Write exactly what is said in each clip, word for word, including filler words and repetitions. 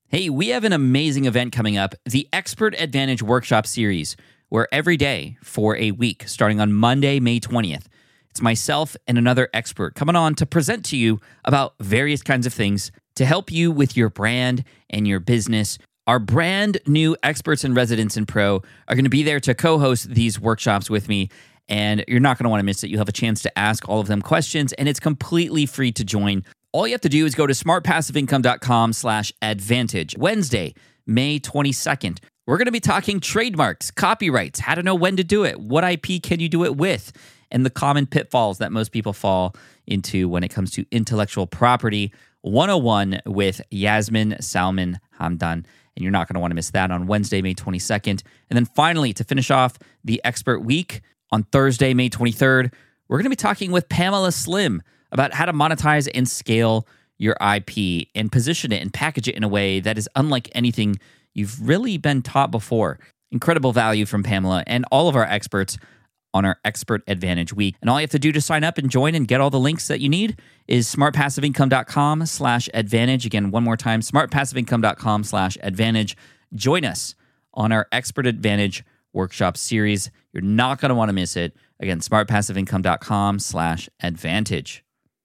Hey, we have an amazing event coming up, the Expert Advantage Workshop Series, where every day for a week, starting on Monday, May twentieth, it's myself and another expert coming on to present to you about various kinds of things to help you with your brand and your business. Our brand new experts and residents in Pro are going to be there to co-host these workshops with me, and you're not going to want to miss it. You'll have a chance to ask all of them questions, and it's completely free to join. All you have to do is go to smartpassiveincome.com slash advantage. Wednesday, May twenty-second, we're going to be talking trademarks, copyrights, how to know when to do it, what I P can you do it with, and the common pitfalls that most people fall into when it comes to intellectual property one oh one with Yasmin Salman Hamdan. And you're not going to want to miss that on Wednesday, May twenty-second. And then finally, to finish off the Expert Week, on Thursday, May twenty-third, we're going to be talking with Pamela Slim about how to monetize and scale your I P and position it and package it in a way that is unlike anything you've really been taught before. Incredible value from Pamela and all of our experts on our Expert Advantage Week. And all you have to do to sign up and join and get all the links that you need is smartpassiveincome.com slash advantage. Again, one more time, smartpassiveincome.com slash advantage. Join us on our Expert Advantage Workshop Series. You're not going to want to miss it. Again, smartpassiveincome.com slash advantage.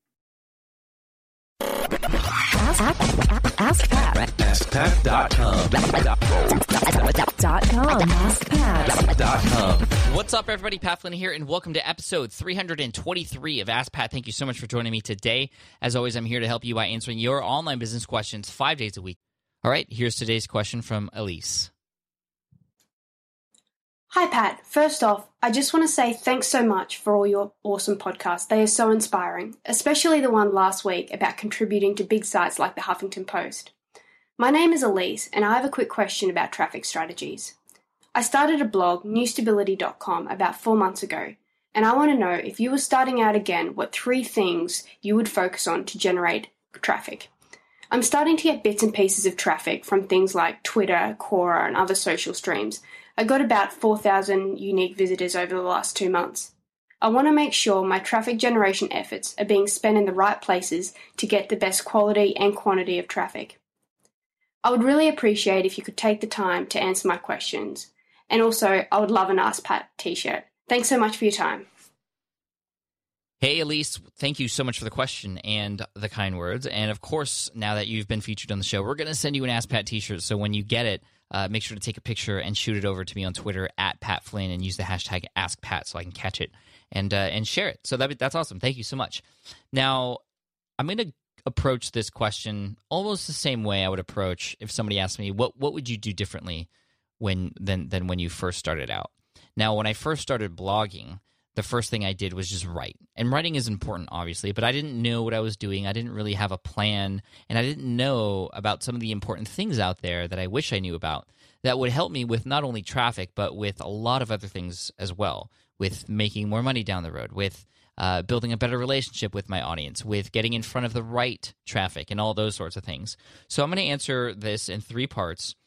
Ask, ask, ask Pat. ask pat dot com. Dot com. Ask Pat. Dot com. What's up, everybody? Pat Flynn here, and welcome to episode three hundred twenty-three of Ask Pat. Thank you so much for joining me today. As always, I'm here to help you by answering your online business questions five days a week. All right, here's today's question from Elise. Hi, Pat. First off, I just want to say thanks so much for all your awesome podcasts. They are so inspiring, especially the one last week about contributing to big sites like the Huffington Post. My name is Elise, and I have a quick question about traffic strategies. I started a blog, new stability dot com, about four months ago, and I want to know if you were starting out again, what three things you would focus on to generate traffic. I'm starting to get bits and pieces of traffic from things like Twitter, Quora, and other social streams. I got about four thousand unique visitors over the last two months. I want to make sure my traffic generation efforts are being spent in the right places to get the best quality and quantity of traffic. I would really appreciate if you could take the time to answer my questions. And also, I would love an Ask Pat t-shirt. Thanks so much for your time. Hey, Elise, thank you so much for the question and the kind words. And of course, now that you've been featured on the show, we're going to send you an Ask Pat t-shirt. So when you get it, uh, make sure to take a picture and shoot it over to me on Twitter at Pat Flynn and use the hashtag AskPat so I can catch it and uh, and share it. So that, that's awesome. Thank you so much. Now, I'm going to approach this question almost the same way I would approach if somebody asked me, what what would you do differently when than than when you first started out? Now, when I first started blogging, the first thing I did was just write. And writing is important, obviously, but I didn't know what I was doing. I didn't really have a plan, and I didn't know about some of the important things out there that I wish I knew about that would help me with not only traffic, but with a lot of other things as well, with making more money down the road, with uh, building a better relationship with my audience, with getting in front of the right traffic, and all those sorts of things. So I'm going to answer this in three parts.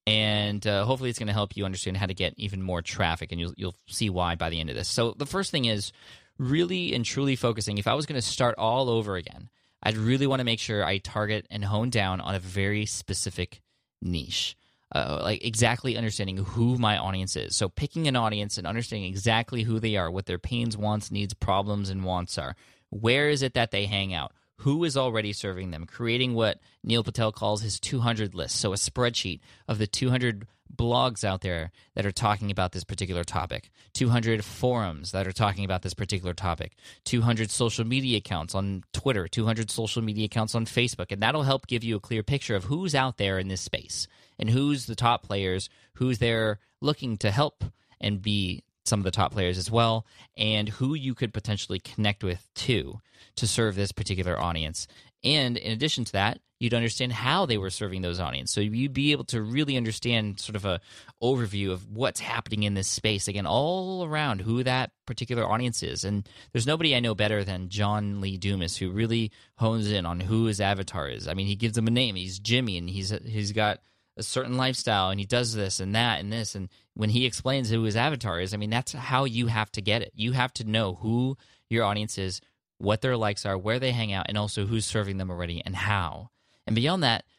And uh, hopefully it's going to help you understand how to get even more traffic, and you'll, you'll see why by the end of this. So the first thing is really and truly focusing. If I was going to start all over again, I'd really want to make sure I target and hone down on a very specific niche, uh, like exactly understanding who my audience is. So picking an audience and understanding exactly who they are, what their pains, wants, needs, problems, and wants are. Where is it that they hang out? Who is already serving them, creating what Neil Patel calls his two hundred list, so a spreadsheet of the two hundred blogs out there that are talking about this particular topic, two hundred forums that are talking about this particular topic, two hundred social media accounts on Twitter, two hundred social media accounts on Facebook, and that'll help give you a clear picture of who's out there in this space and who's the top players, who's there looking to help and be some of the top players as well, and who you could potentially connect with too to serve this particular audience. And in addition to that, you'd understand how they were serving those audience. So you'd be able to really understand sort of a overview of what's happening in this space, again, all around who that particular audience is. And there's nobody I know better than John Lee Dumas, who really hones in on who his avatar is. I mean, he gives them a name. He's Jimmy, and he's he's got a certain lifestyle, and he does this and that and this. And when he explains who his avatar is, I mean, that's how you have to get it. You have to know who your audience is, what their likes are, where they hang out, and also who's serving them already and how. And beyond that,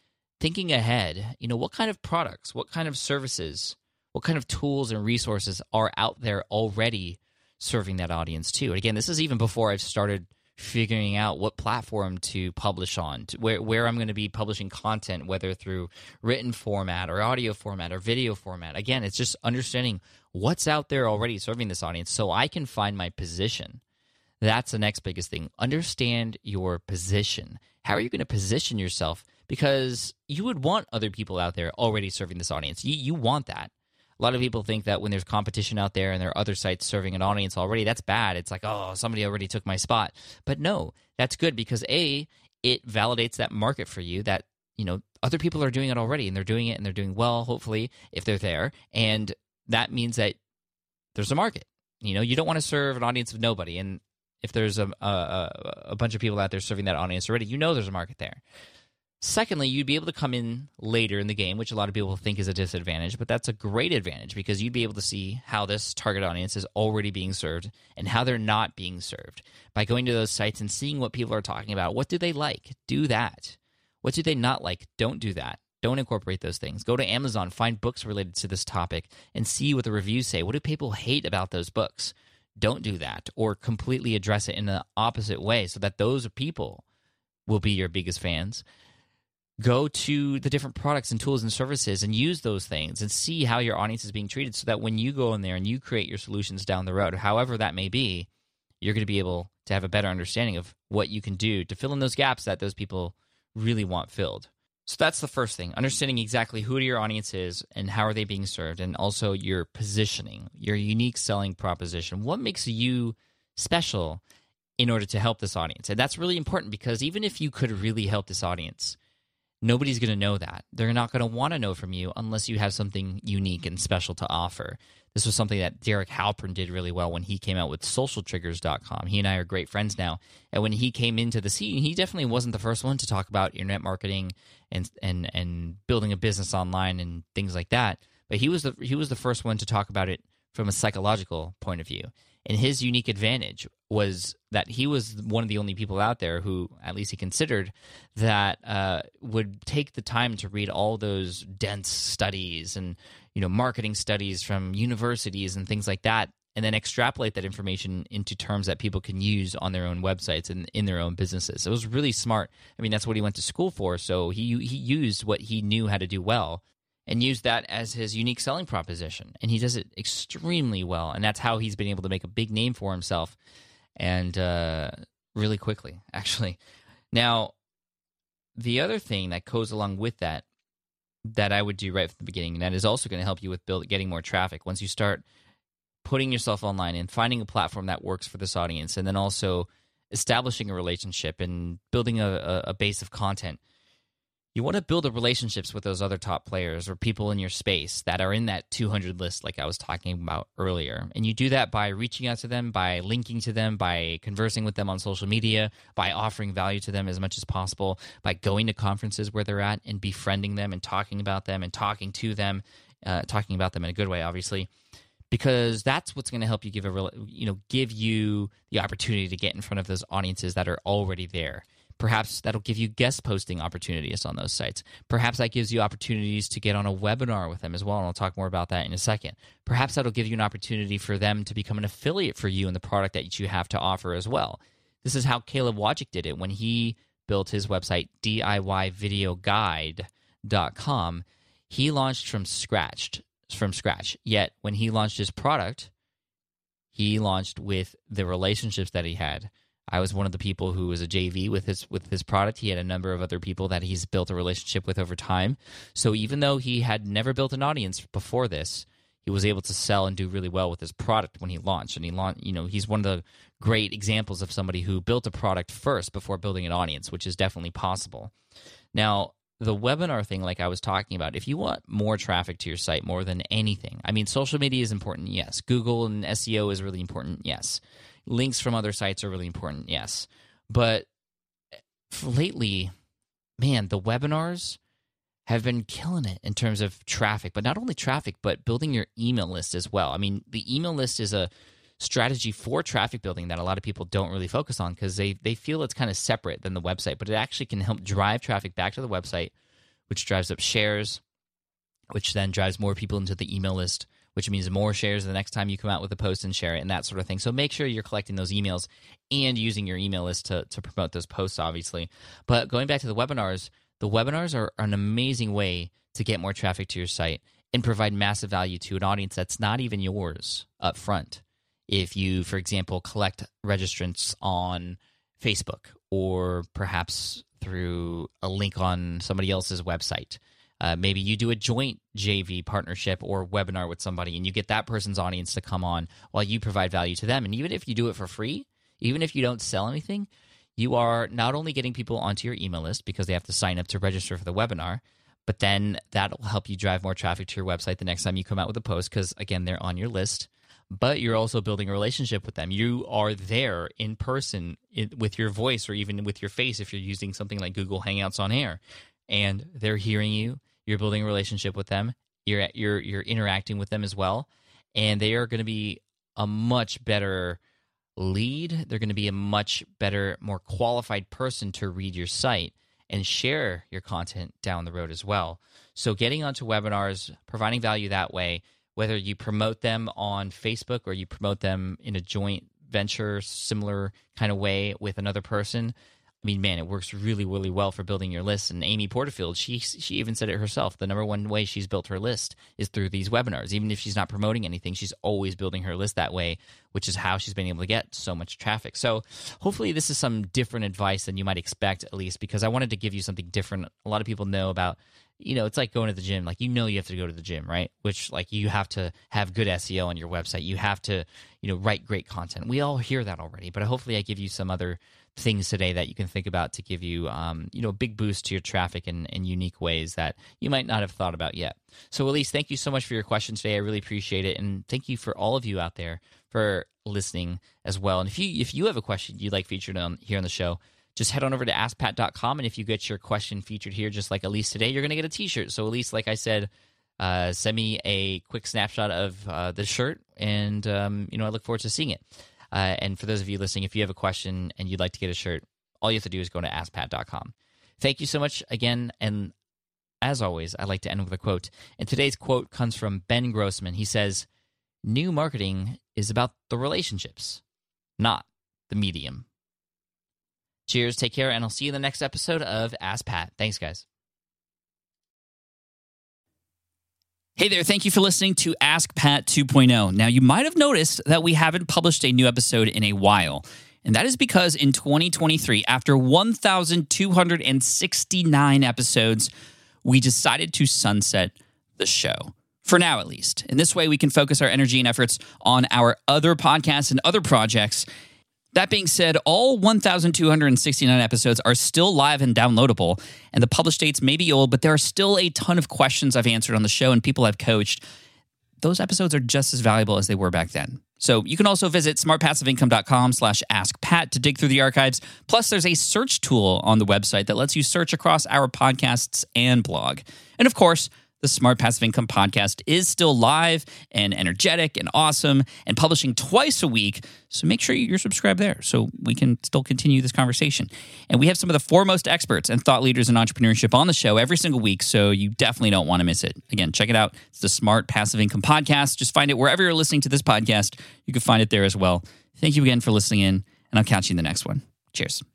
thinking ahead, you know, what kind of products, what kind of services, what kind of tools and resources are out there already serving that audience too. And again, this is even before I've started figuring out what platform to publish on, to where, where I'm going to be publishing content, whether through written format or audio format or video format. Again, it's just understanding what's out there already serving this audience so I can find my position. That's the next biggest thing. Understand your position. How are you going to position yourself? Because you would want other people out there already serving this audience. You, you want that. A lot of people think that when there's competition out there and there are other sites serving an audience already, that's bad. It's like, oh, somebody already took my spot. But no, that's good because A, it validates that market for you that, you know, other people are doing it already and they're doing it and they're doing well, hopefully, if they're there. And that means that there's a market. You know, you don't want to serve an audience of nobody. And if there's a, a, a bunch of people out there serving that audience already, you know there's a market there. Secondly, you'd be able to come in later in the game, which a lot of people think is a disadvantage, but that's a great advantage because you'd be able to see how this target audience is already being served and how they're not being served by going to those sites and seeing what people are talking about. What do they like? Do that. What do they not like? Don't do that. Don't incorporate those things. Go to Amazon, find books related to this topic, and see what the reviews say. What do people hate about those books? Don't do that, or completely address it in the opposite way so that those people will be your biggest fans. Go to the different products and tools and services and use those things and see how your audience is being treated so that when you go in there and you create your solutions down the road, however that may be, you're going to be able to have a better understanding of what you can do to fill in those gaps that those people really want filled. So that's the first thing, understanding exactly who your audience is and how are they being served, and also your positioning, your unique selling proposition. What makes you special in order to help this audience? And that's really important because even if you could really help this audience, nobody's going to know that. They're not going to want to know from you unless you have something unique and special to offer. This was something that Derek Halpern did really well when he came out with social triggers dot com. He and I are great friends now. And when he came into the scene, he definitely wasn't the first one to talk about internet marketing and and and building a business online and things like that. But he was the he was the first one to talk about it from a psychological point of view. And his unique advantage was that he was one of the only people out there who, at least he considered, that uh, would take the time to read all those dense studies and, you know, marketing studies from universities and things like that, and then extrapolate that information into terms that people can use on their own websites and in their own businesses. It was really smart. I mean, that's what he went to school for, so he he used what he knew how to do well and use that as his unique selling proposition. And he does it extremely well, and that's how he's been able to make a big name for himself, and uh, really quickly, actually. Now, the other thing that goes along with that, that I would do right from the beginning, and that is also going to help you with build, getting more traffic, once you start putting yourself online and finding a platform that works for this audience, and then also establishing a relationship and building a, a base of content. You want to build the relationships with those other top players or people in your space that are in that two hundred list like I was talking about earlier. And you do that by reaching out to them, by linking to them, by conversing with them on social media, by offering value to them as much as possible, by going to conferences where they're at and befriending them and talking about them and talking to them, uh, talking about them in a good way, obviously, because that's what's going to help you give a real, you know, give you the opportunity to get in front of those audiences that are already there. Perhaps that'll give you guest posting opportunities on those sites. Perhaps that gives you opportunities to get on a webinar with them as well, and I'll talk more about that in a second. Perhaps that'll give you an opportunity for them to become an affiliate for you in the product that you have to offer as well. This is how Caleb Wojcik did it when he built his website, D I Y video guide dot com. He launched from scratch, from scratch. Yet when he launched his product, he launched with the relationships that he had. I was one of the people who was a J V with his with his product. He had a number of other people that he's built a relationship with over time. So even though he had never built an audience before this, he was able to sell and do really well with his product when he launched. And he launched, you know, he's one of the great examples of somebody who built a product first before building an audience, which is definitely possible. Now, the webinar thing, like I was talking about, if you want more traffic to your site more than anything, I mean, social media is important, yes. Google and S E O is really important, yes. Links from other sites are really important, yes. But lately, man, the webinars have been killing it in terms of traffic, but not only traffic, but building your email list as well. I mean, the email list is a strategy for traffic building that a lot of people don't really focus on because they, they feel it's kind of separate than the website, but it actually can help drive traffic back to the website, which drives up shares, which then drives more people into the email list, which means more shares the next time you come out with a post and share it and that sort of thing. So make sure you're collecting those emails and using your email list to, to promote those posts, obviously. But going back to the webinars, the webinars are an amazing way to get more traffic to your site and provide massive value to an audience that's not even yours up front. If you, for example, collect registrants on Facebook or perhaps through a link on somebody else's website, Uh, maybe you do a joint J V partnership or webinar with somebody and you get that person's audience to come on while you provide value to them. And even if you do it for free, even if you don't sell anything, you are not only getting people onto your email list because they have to sign up to register for the webinar, but then that will help you drive more traffic to your website the next time you come out with a post because, again, they're on your list. But you're also building a relationship with them. You are there in person in, with your voice or even with your face if you're using something like Google Hangouts on Air. And they're hearing you. You're building a relationship with them. You're you're you're interacting with them as well, and they are going to be a much better lead. They're going to be a much better, more qualified person to read your site and share your content down the road as well. So getting onto webinars, providing value that way, whether you promote them on Facebook or you promote them in a joint venture, similar kind of way with another person, I mean, man, it works really, really well for building your list. And Amy Porterfield, she she even said it herself. The number one way she's built her list is through these webinars. Even if she's not promoting anything, she's always building her list that way, which is how she's been able to get so much traffic. So hopefully this is some different advice than you might expect, at least, because I wanted to give you something different. A lot of people know about, you know, it's like going to the gym. Like, you know you have to go to the gym, right? Which, like, you have to have good S E O on your website. You have to, you know, write great content. We all hear that already, but hopefully I give you some other things today that you can think about to give you, um, you know, a big boost to your traffic in, in unique ways that you might not have thought about yet. So, Elise, thank you so much for your question today. I really appreciate it, and thank you for all of you out there for listening as well. And if you if you have a question you'd like featured on here on the show, just head on over to ask pat dot com, and if you get your question featured here, just like Elise today, you're going to get a T-shirt. So, Elise, like I said, uh, send me a quick snapshot of uh, the shirt, and um, you know, I look forward to seeing it. Uh, and for those of you listening, if you have a question and you'd like to get a shirt, all you have to do is go to ask pat dot com. Thank you so much again. And as always, I like to end with a quote. And today's quote comes from Ben Grossman. He says, "New marketing is about the relationships, not the medium." Cheers, take care, and I'll see you in the next episode of Ask Pat. Thanks, guys. Hey there, thank you for listening to Ask Pat two point oh. Now, you might have noticed that we haven't published a new episode in a while, and that is because in twenty twenty-three, after one thousand two hundred sixty-nine episodes, we decided to sunset the show. For now, at least. In this way, we can focus our energy and efforts on our other podcasts and other projects. That being said, all one thousand two hundred sixty-nine episodes are still live and downloadable, and the published dates may be old, but there are still a ton of questions I've answered on the show and people I've coached. Those episodes are just as valuable as they were back then. So you can also visit smart passive income dot com slash ask pat to dig through the archives. Plus, there's a search tool on the website that lets you search across our podcasts and blog. And of course, the Smart Passive Income podcast is still live and energetic and awesome and publishing twice a week. So make sure you're subscribed there so we can still continue this conversation. And we have some of the foremost experts and thought leaders in entrepreneurship on the show every single week, so you definitely don't want to miss it. Again, check it out. It's the Smart Passive Income podcast. Just find it wherever you're listening to this podcast. You can find it there as well. Thank you again for listening in, and I'll catch you in the next one. Cheers.